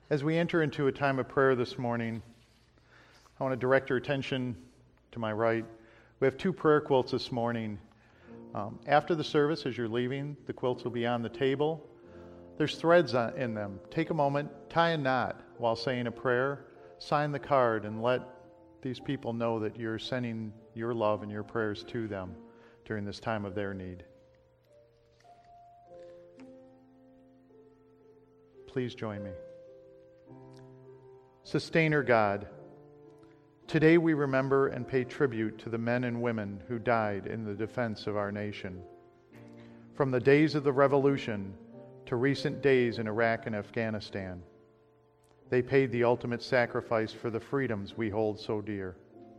As we enter into a time of prayer this morning, I want to direct your attention to my right. We have two prayer quilts this morning. After the service, as you're leaving, the quilts will be on the table. There's threads in them. Take a moment, tie a knot while saying a prayer, sign the card, and let these people know that you're sending your love and your prayers to them during this time of their need. Please join me. Sustainer God, today we remember and pay tribute to the men and women who died in the defense of our nation. From the days of the revolution to recent days in Iraq and Afghanistan, they paid the ultimate sacrifice for the freedoms we hold so dear.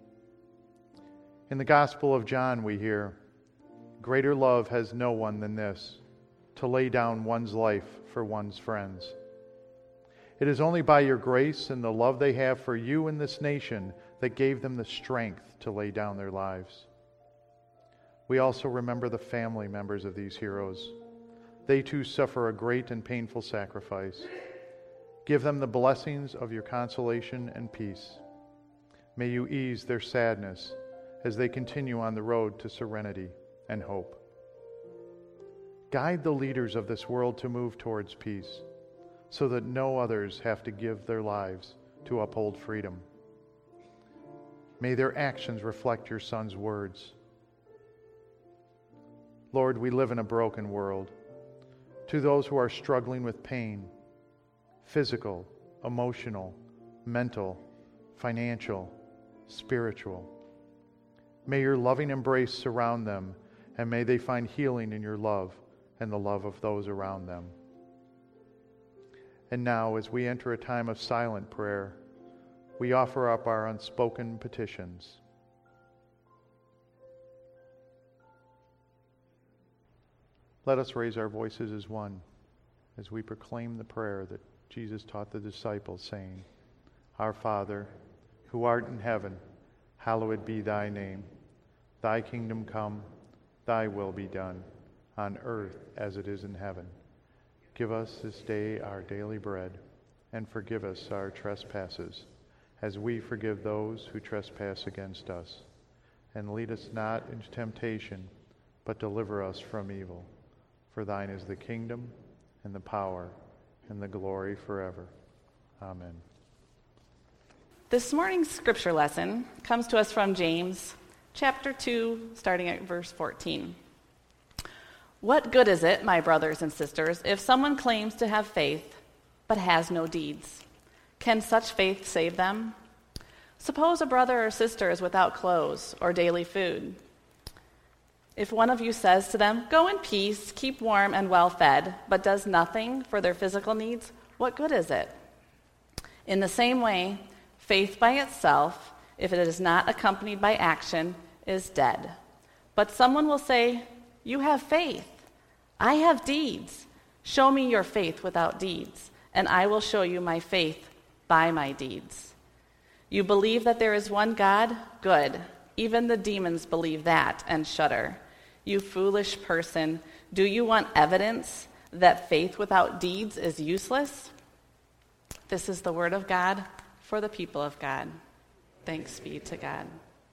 In the Gospel of John we hear, "Greater love has no one than this, to lay down one's life for one's friends." It is only by your grace and the love they have for you and this nation that gave them the strength to lay down their lives. We also remember the family members of these heroes. They too suffer a great and painful sacrifice. Give them the blessings of your consolation and peace. May you ease their sadness as they continue on the road to serenity and hope. Guide the leaders of this world to move towards peace, so that no others have to give their lives to uphold freedom. May their actions reflect your Son's words. Lord, we live in a broken world. To those who are struggling with pain, physical, emotional, mental, financial, spiritual, may your loving embrace surround them, and may they find healing in your love and the love of those around them. And now, as we enter a time of silent prayer, we offer up our unspoken petitions. Let us raise our voices as one as we proclaim the prayer that Jesus taught the disciples, saying, "Our Father, who art in heaven, hallowed be thy name. Thy kingdom come, thy will be done, on earth as it is in heaven. Give us this day our daily bread, and forgive us our trespasses, as we forgive those who trespass against us. And lead us not into temptation, but deliver us from evil. For thine is the kingdom, and the power, and the glory forever. Amen." This morning's scripture lesson comes to us from James, chapter 2, starting at verse 14. "What good is it, my brothers and sisters, if someone claims to have faith but has no deeds? Can such faith save them? Suppose a brother or sister is without clothes or daily food. If one of you says to them, 'Go in peace, keep warm and well fed,' but does nothing for their physical needs, what good is it? In the same way, faith by itself, if it is not accompanied by action, is dead. But someone will say, 'You have faith. I have deeds. Show me your faith without deeds, and I will show you my faith by my deeds.' You believe that there is one God? Good. Even the demons believe that and shudder. You foolish person, do you want evidence that faith without deeds is useless?" This is the word of God for the people of God. Thanks be to God.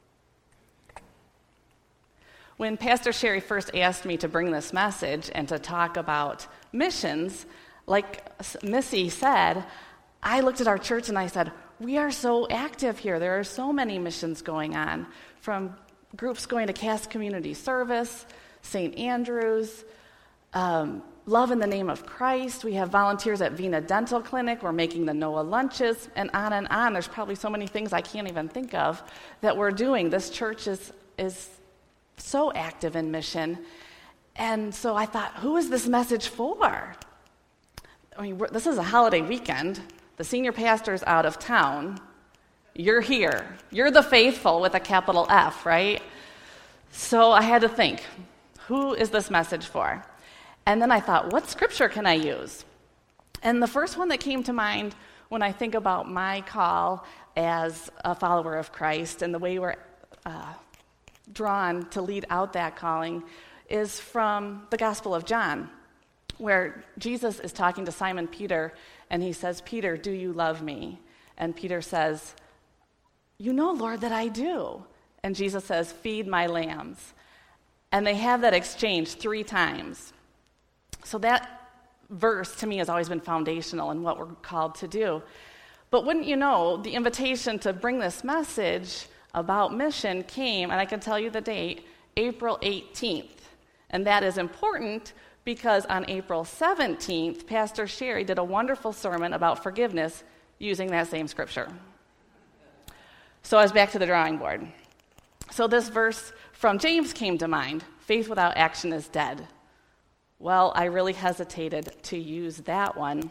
When Pastor Sherry first asked me to bring this message and to talk about missions, like Missy said, I looked at our church and I said, we are so active here. There are so many missions going on, from groups going to Cass Community Service, St. Andrews, Love in the Name of Christ. We have volunteers at Vena Dental Clinic. We're making the Noah lunches, and on and on. There's probably so many things I can't even think of that we're doing. This church is so active in mission. And so I thought, who is this message for? I mean, this is a holiday weekend. The senior pastor's out of town. You're here. You're the faithful with a capital F, right? So I had to think, who is this message for? And then I thought, what scripture can I use? And the first one that came to mind when I think about my call as a follower of Christ and the way we're drawn to lead out that calling is from the Gospel of John, where Jesus is talking to Simon Peter, and he says, "Peter, do you love me?" And Peter says, "You know, Lord, that I do." And Jesus says, "Feed my lambs." And they have that exchange 3 times. So that verse, to me, has always been foundational in what we're called to do. But wouldn't you know, the invitation to bring this message about mission came, and I can tell you the date, April 18th. And that is important because on April 17th, Pastor Sherry did a wonderful sermon about forgiveness using that same scripture. So I was back to the drawing board. So this verse from James came to mind. Faith without action is dead. Well, I really hesitated to use that one.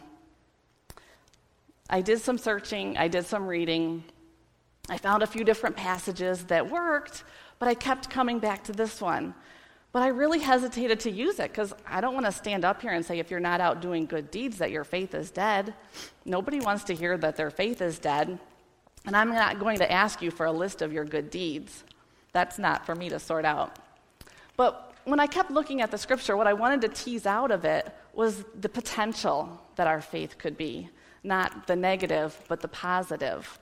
I did some searching, I did some reading. I found a few different passages that worked, but I kept coming back to this one. But I really hesitated to use it because I don't want to stand up here and say if you're not out doing good deeds that your faith is dead. Nobody wants to hear that their faith is dead. And I'm not going to ask you for a list of your good deeds. That's not for me to sort out. But when I kept looking at the scripture, what I wanted to tease out of it was the potential that our faith could be. Not the negative, but the positive.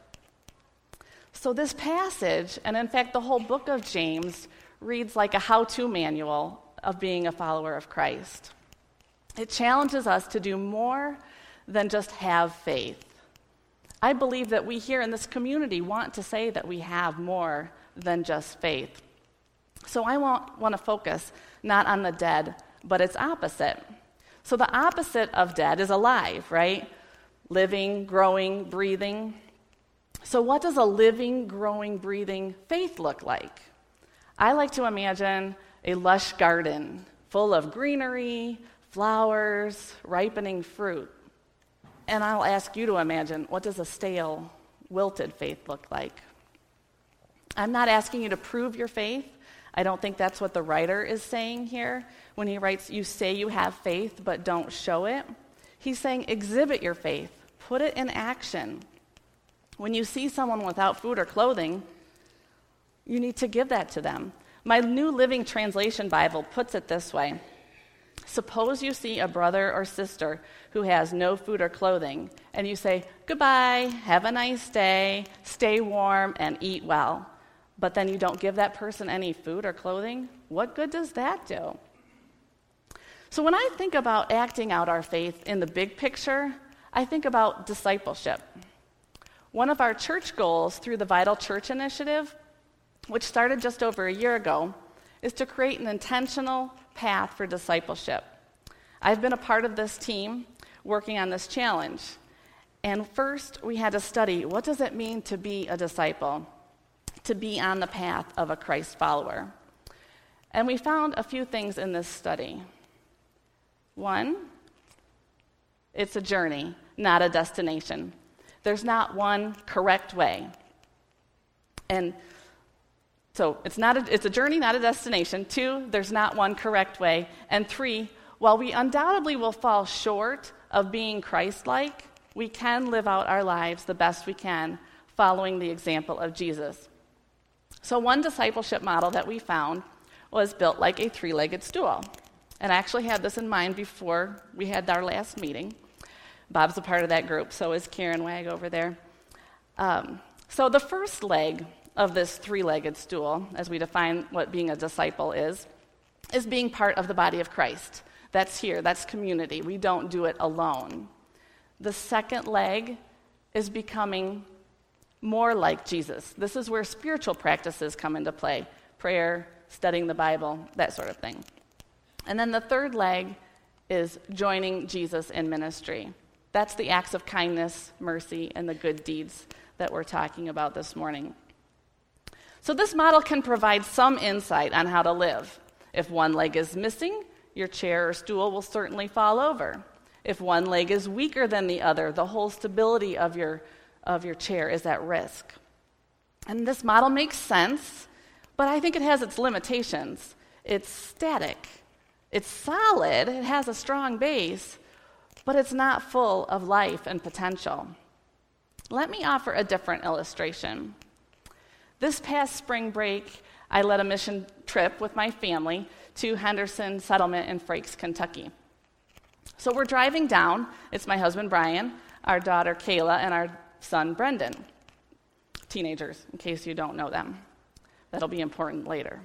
So this passage, and in fact the whole book of James, reads like a how-to manual of being a follower of Christ. It challenges us to do more than just have faith. I believe that we here in this community want to say that we have more than just faith. So I want to focus not on the dead, but its opposite. So the opposite of dead is alive, right? Living, growing, breathing. So what does a living, growing, breathing faith look like? I like to imagine a lush garden full of greenery, flowers, ripening fruit. And I'll ask you to imagine, what does a stale, wilted faith look like? I'm not asking you to prove your faith. I don't think that's what the writer is saying here when he writes, you say you have faith, but don't show it. He's saying exhibit your faith. Put it in action. When you see someone without food or clothing, you need to give that to them. My New Living Translation Bible puts it this way. Suppose you see a brother or sister who has no food or clothing, and you say, goodbye, have a nice day, stay warm, and eat well. But then you don't give that person any food or clothing? What good does that do? So when I think about acting out our faith in the big picture, I think about discipleship. One of our church goals through the Vital Church Initiative, which started just over a year ago, is to create an intentional path for discipleship. I've been a part of this team working on this challenge. And first, we had to study, what does it mean to be a disciple, to be on the path of a Christ follower? And we found a few things in this study. One, it's a journey, not a destination. There's not one correct way. And so it's a journey, not a destination. 2, there's not one correct way. And 3, while we undoubtedly will fall short of being Christ-like, we can live out our lives the best we can following the example of Jesus. So one discipleship model that we found was built like a 3-legged stool. And I actually had this in mind before we had our last meeting. Bob's a part of that group, so is Karen Wag over there. So the first leg of this 3-legged stool, as we define what being a disciple is being part of the body of Christ. That's here, that's community. We don't do it alone. The second leg is becoming more like Jesus. This is where spiritual practices come into play. Prayer, studying the Bible, that sort of thing. And then the third leg is joining Jesus in ministry. That's the acts of kindness, mercy, and the good deeds that we're talking about this morning. So this model can provide some insight on how to live. If one leg is missing, your chair or stool will certainly fall over. If one leg is weaker than the other, the whole stability of your chair is at risk. And this model makes sense, but I think it has its limitations. It's static. It's solid. It has a strong base, but it's not full of life and potential. Let me offer a different illustration. This past spring break, I led a mission trip with my family to Henderson Settlement in Frakes, Kentucky. So we're driving down. It's my husband, Brian, our daughter, Kayla, and our son, Brendan. Teenagers, in case you don't know them. That'll be important later.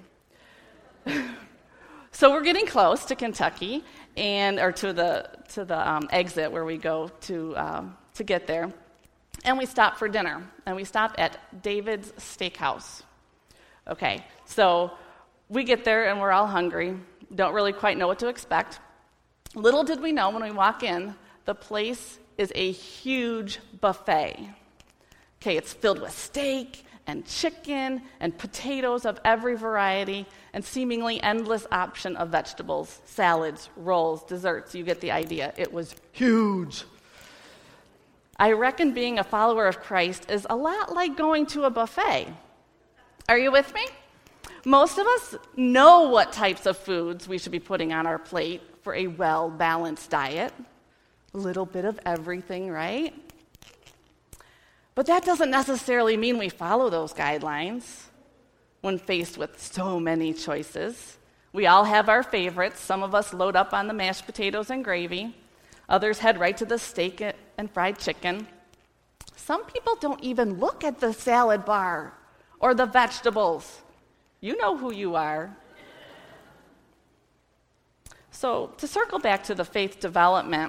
So we're getting close to Kentucky, or to the exit where we go to get there. And we stop for dinner, and we stop at David's Steakhouse. Okay, so we get there, and we're all hungry, don't really quite know what to expect. Little did we know when we walk in, the place is a huge buffet. Okay, it's filled with steak and chicken and potatoes of every variety and seemingly endless option of vegetables, salads, rolls, desserts. You get the idea. It was huge. I reckon being a follower of Christ is a lot like going to a buffet. Are you with me? Most of us know what types of foods we should be putting on our plate for a well-balanced diet. A little bit of everything, right? But that doesn't necessarily mean we follow those guidelines when faced with so many choices. We all have our favorites. Some of us load up on the mashed potatoes and gravy. Others head right to the steak and fried chicken. Some people don't even look at the salad bar or the vegetables. You know who you are. So, to circle back to the faith development,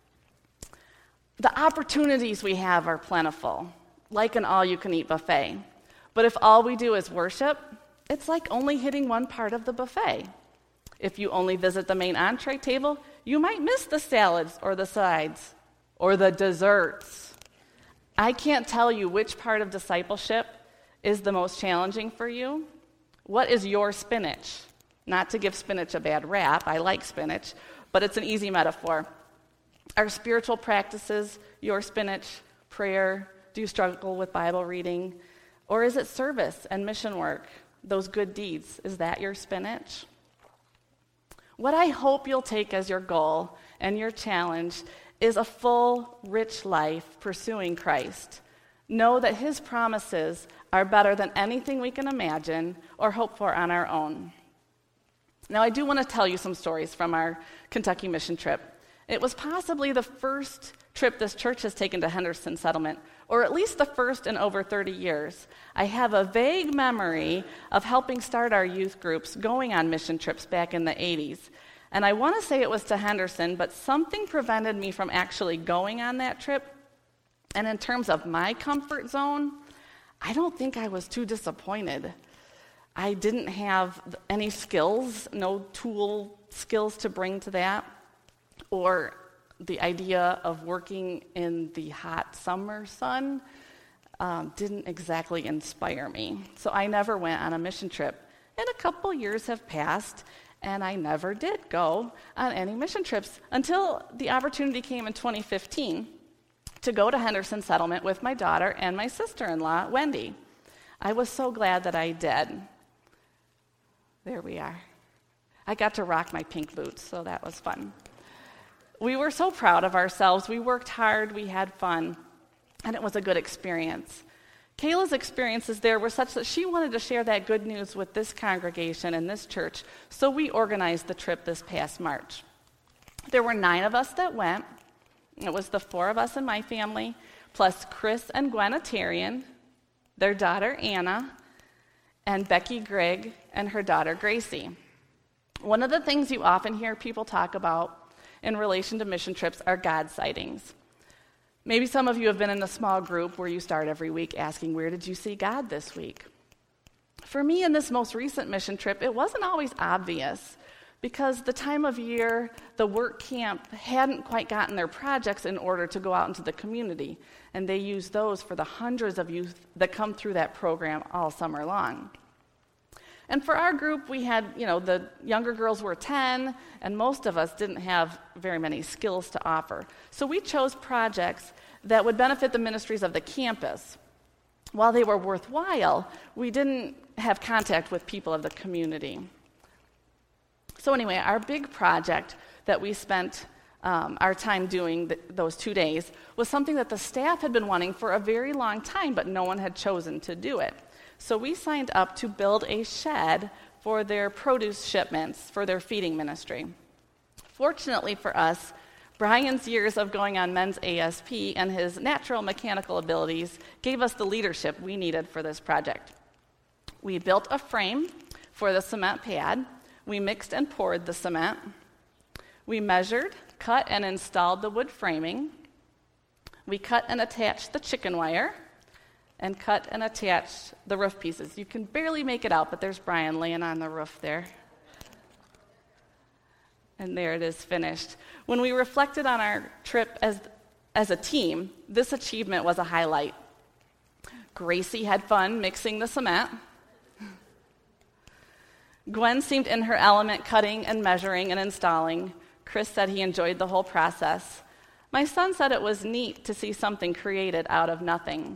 the opportunities we have are plentiful, like an all-you-can-eat buffet. But if all we do is worship, it's like only hitting one part of the buffet. If you only visit the main entree table, you might miss the salads or the sides or the desserts. I can't tell you which part of discipleship is the most challenging for you. What is your spinach? Not to give spinach a bad rap, I like spinach, but it's an easy metaphor. Are spiritual practices your spinach? Prayer? Do you struggle with Bible reading? Or is it service and mission work? Those good deeds, is that your spinach? What I hope you'll take as your goal and your challenge is a full, rich life pursuing Christ. Know that his promises are better than anything we can imagine or hope for on our own. Now, I do want to tell you some stories from our Kentucky mission trip. It was possibly the first trip this church has taken to Henderson Settlement, or at least the first in over 30 years. I have a vague memory of helping start our youth groups going on mission trips back in the 80s. And I want to say it was to Henderson, but something prevented me from actually going on that trip. And in terms of my comfort zone, I don't think I was too disappointed. I didn't have any skills, no tool skills to bring to that, or the idea of working in the hot summer sun didn't exactly inspire me. So I never went on a mission trip. And a couple years have passed, and I never did go on any mission trips until the opportunity came in 2015 to go to Henderson Settlement with my daughter and my sister-in-law, Wendy. I was so glad that I did. There we are. I got to rock my pink boots, so that was fun. We were so proud of ourselves. We worked hard, we had fun, and it was a good experience. Kayla's experiences there were such that she wanted to share that good news with this congregation and this church, so we organized the trip this past March. There were 9 of us that went. It was the 4 of us in my family, plus Chris and Gwen Atarian, their daughter Anna, and Becky Grigg and her daughter Gracie. One of the things you often hear people talk about in relation to mission trips are God sightings. Maybe some of you have been in a small group where you start every week asking, where did you see God this week? For me, in this most recent mission trip, it wasn't always obvious because the time of year, the work camp hadn't quite gotten their projects in order to go out into the community, and they use those for the hundreds of youth that come through that program all summer long. And for our group, we had, the younger girls were 10, and most of us didn't have very many skills to offer. So we chose projects that would benefit the ministries of the campus. While they were worthwhile, we didn't have contact with people of the community. So anyway, our big project that we spent our time doing those 2 days was something that the staff had been wanting for a very long time, but no one had chosen to do it. So we signed up to build a shed for their produce shipments for their feeding ministry. Fortunately for us, Brian's years of going on men's ASP and his natural mechanical abilities gave us the leadership we needed for this project. We built a frame for the cement pad. We mixed and poured the cement. We measured, cut, and installed the wood framing. We cut and attached the chicken wire and cut and attached the roof pieces. You can barely make it out, but there's Brian laying on the roof there. And there it is, finished. When we reflected on our trip as a team, this achievement was a highlight. Gracie had fun mixing the cement. Gwen seemed in her element, cutting and measuring and installing. Chris said he enjoyed the whole process. My son said it was neat to see something created out of nothing.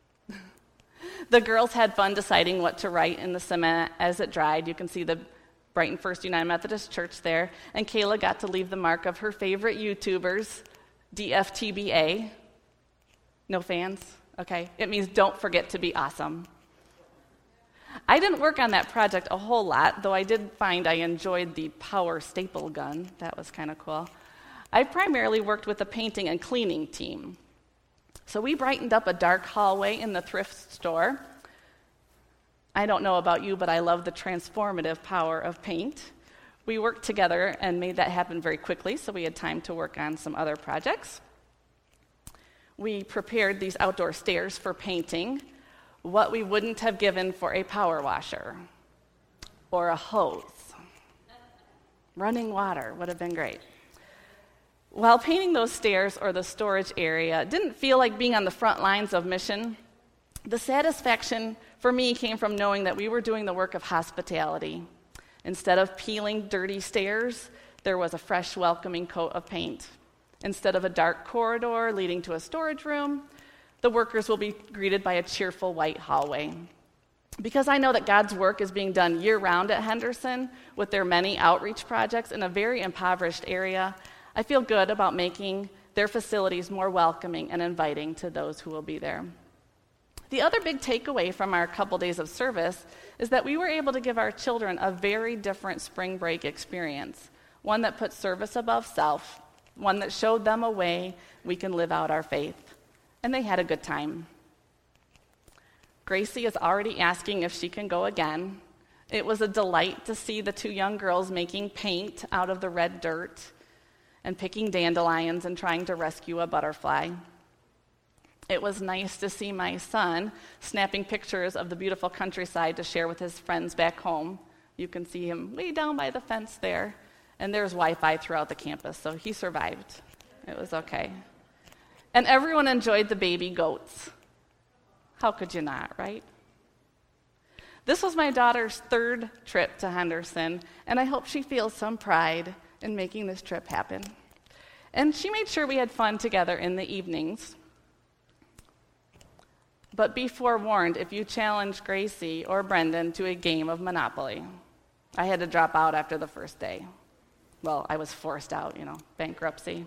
The girls had fun deciding what to write in the cement as it dried. You can see the Brighton First United Methodist Church there. And Kayla got to leave the mark of her favorite YouTubers, DFTBA. No fans? Okay. It means don't forget to be awesome. I didn't work on that project a whole lot, though I did find I enjoyed the power staple gun. That was kind of cool. I primarily worked with the painting and cleaning team. So we brightened up a dark hallway in the thrift store. I don't know about you, but I love the transformative power of paint. We worked together and made that happen very quickly, so we had time to work on some other projects. We prepared these outdoor stairs for painting, what we wouldn't have given for a power washer or a hose. Running water would have been great. While painting those stairs or the storage area didn't feel like being on the front lines of mission, the satisfaction for me came from knowing that we were doing the work of hospitality. Instead of peeling dirty stairs, there was a fresh, welcoming coat of paint. Instead of a dark corridor leading to a storage room, the workers will be greeted by a cheerful white hallway. Because I know that God's work is being done year-round at Henderson with their many outreach projects in a very impoverished area, I feel good about making their facilities more welcoming and inviting to those who will be there. The other big takeaway from our couple days of service is that we were able to give our children a very different spring break experience, one that put service above self, one that showed them a way we can live out our faith. And they had a good time. Gracie is already asking if she can go again. It was a delight to see the two young girls making paint out of the red dirt and picking dandelions and trying to rescue a butterfly. It was nice to see my son snapping pictures of the beautiful countryside to share with his friends back home. You can see him way down by the fence there. And there's Wi-Fi throughout the campus, so he survived. It was okay. And everyone enjoyed the baby goats. How could you not, right? This was my daughter's third trip to Henderson, and I hope she feels some pride in making this trip happen. And she made sure we had fun together in the evenings. But be forewarned if you challenge Gracie or Brendan to a game of Monopoly. I had to drop out after the first day. Well, I was forced out, bankruptcy.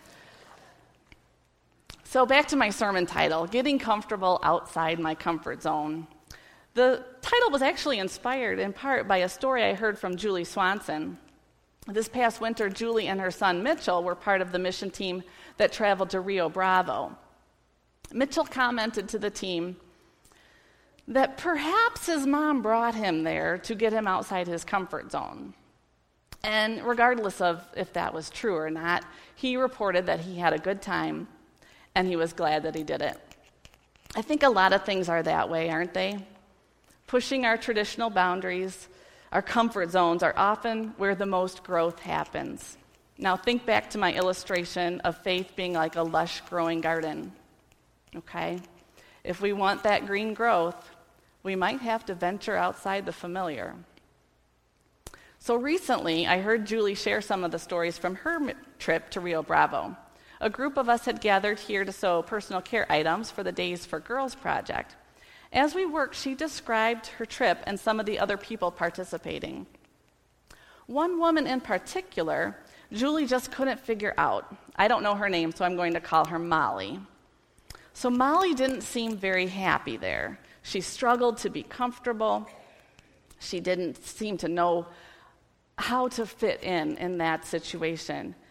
So back to my sermon title, Getting Comfortable Outside My Comfort Zone. The title was actually inspired in part by a story I heard from Julie Swanson. This past winter, Julie and her son Mitchell were part of the mission team that traveled to Rio Bravo. Mitchell commented to the team that perhaps his mom brought him there to get him outside his comfort zone. And regardless of if that was true or not, he reported that he had a good time and he was glad that he did it. I think a lot of things are that way, aren't they? Pushing our traditional boundaries, our comfort zones are often where the most growth happens. Now think back to my illustration of faith being like a lush growing garden. Okay? If we want that green growth, we might have to venture outside the familiar. So recently, I heard Julie share some of the stories from her trip to Rio Bravo. A group of us had gathered here to sew personal care items for the Days for Girls project. As we worked, she described her trip and some of the other people participating. One woman in particular, Julie just couldn't figure out. I don't know her name, so I'm going to call her Molly. So Molly didn't seem very happy there. She struggled to be comfortable. She didn't seem to know how to fit in that situation.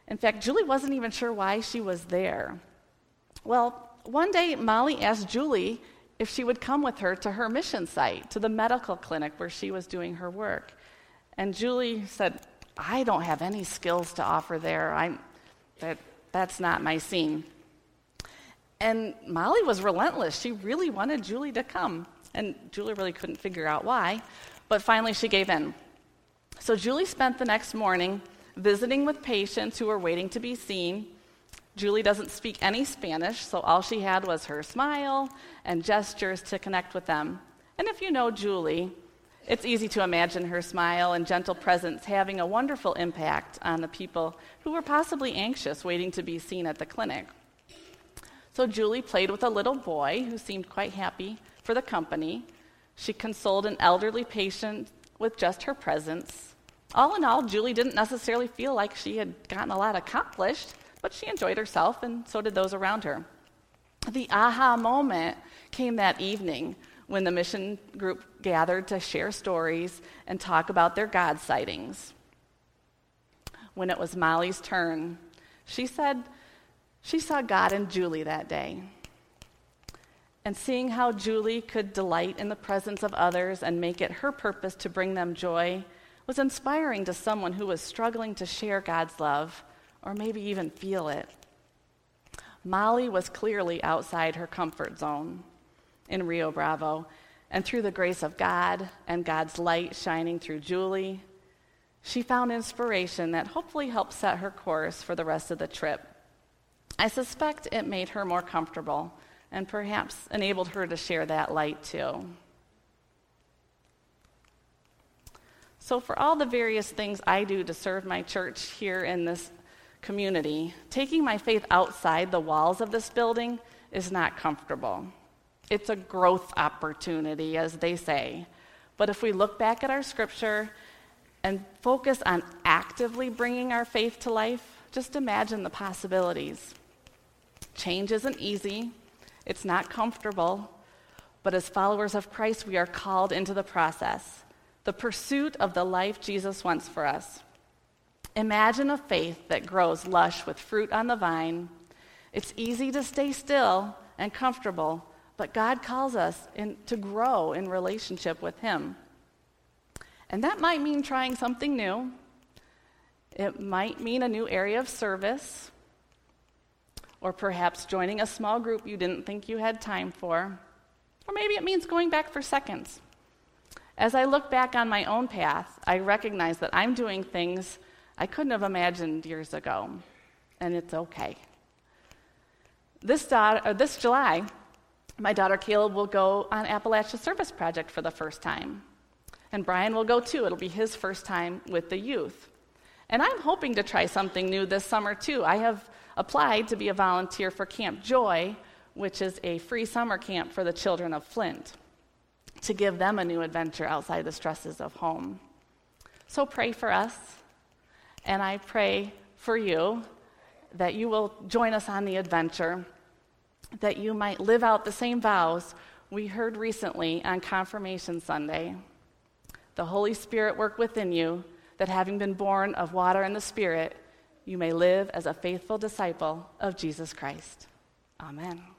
In fact, Julie wasn't even sure why she was there. Well, one day Molly asked Julie if she would come with her to her mission site, to the medical clinic where she was doing her work. And Julie said, I don't have any skills to offer there. That's not my scene. And Molly was relentless. She really wanted Julie to come. And Julie really couldn't figure out why. But finally she gave in. So Julie spent the next morning visiting with patients who were waiting to be seen. Julie doesn't speak any Spanish, so all she had was her smile and gestures to connect with them. And if you know Julie, it's easy to imagine her smile and gentle presence having a wonderful impact on the people who were possibly anxious waiting to be seen at the clinic. So Julie played with a little boy who seemed quite happy for the company. She consoled an elderly patient with just her presence. All in all, Julie didn't necessarily feel like she had gotten a lot accomplished, but she enjoyed herself, and so did those around her. The aha moment came that evening when the mission group gathered to share stories and talk about their God sightings. When it was Molly's turn, she said she saw God in Julie that day. And seeing how Julie could delight in the presence of others and make it her purpose to bring them joy was inspiring to someone who was struggling to share God's love, or maybe even feel it. Molly was clearly outside her comfort zone in Rio Bravo, and through the grace of God and God's light shining through Julie, she found inspiration that hopefully helped set her course for the rest of the trip. I suspect it made her more comfortable and perhaps enabled her to share that light too. So for all the various things I do to serve my church here in this community, taking my faith outside the walls of this building is not comfortable. It's a growth opportunity, as they say. But if we look back at our scripture and focus on actively bringing our faith to life, just imagine the possibilities. Change isn't easy. It's not comfortable. But as followers of Christ, we are called into the process, the pursuit of the life Jesus wants for us. Imagine a faith that grows lush with fruit on the vine. It's easy to stay still and comfortable, but God calls us to grow in relationship with Him. And that might mean trying something new. It might mean a new area of service, or perhaps joining a small group you didn't think you had time for. Or maybe it means going back for seconds. As I look back on my own path, I recognize that I'm doing things I couldn't have imagined years ago, and it's okay. This July, my daughter Caleb will go on Appalachia Service Project for the first time. And Brian will go too. It'll be his first time with the youth. And I'm hoping to try something new this summer too. I have applied to be a volunteer for Camp Joy, which is a free summer camp for the children of Flint, to give them a new adventure outside the stresses of home. So pray for us, and I pray for you that you will join us on the adventure, that you might live out the same vows we heard recently on Confirmation Sunday. The Holy Spirit work within you, that having been born of water and the Spirit, you may live as a faithful disciple of Jesus Christ. Amen.